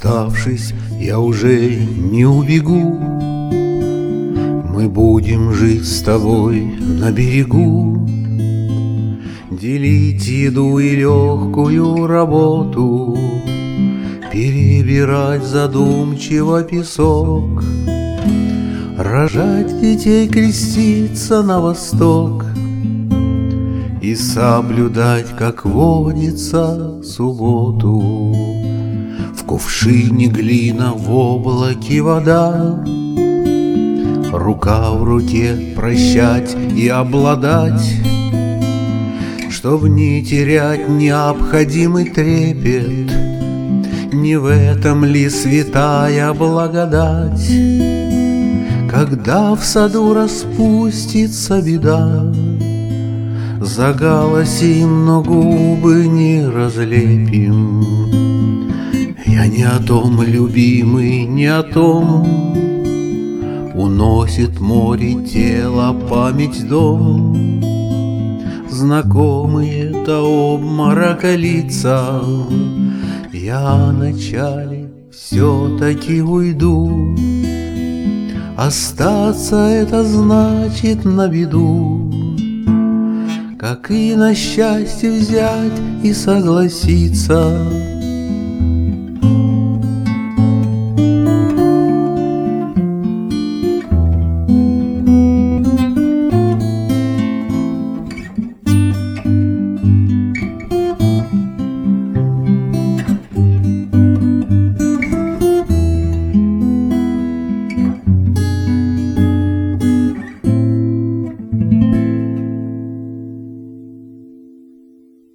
Расставшись, я уже не убегу. Мы будем жить с тобой на берегу, делить еду и легкую работу, перебирать задумчиво песок, рожать детей, креститься на восток и соблюдать, как водится, субботу. В кувшине глина, в облаке вода, рука в руке прощать и обладать, чтоб не терять необходимый трепет. Не в этом ли святая благодать, когда в саду распустится беда, заголосим, но губы не разлепим. Я не о том, любимый, не о том. Уносит море тело, память дом. Знакомые-то обморока лица. Я вначале все-таки уйду. Остаться — это значит на беду, как и на счастье взять и согласиться.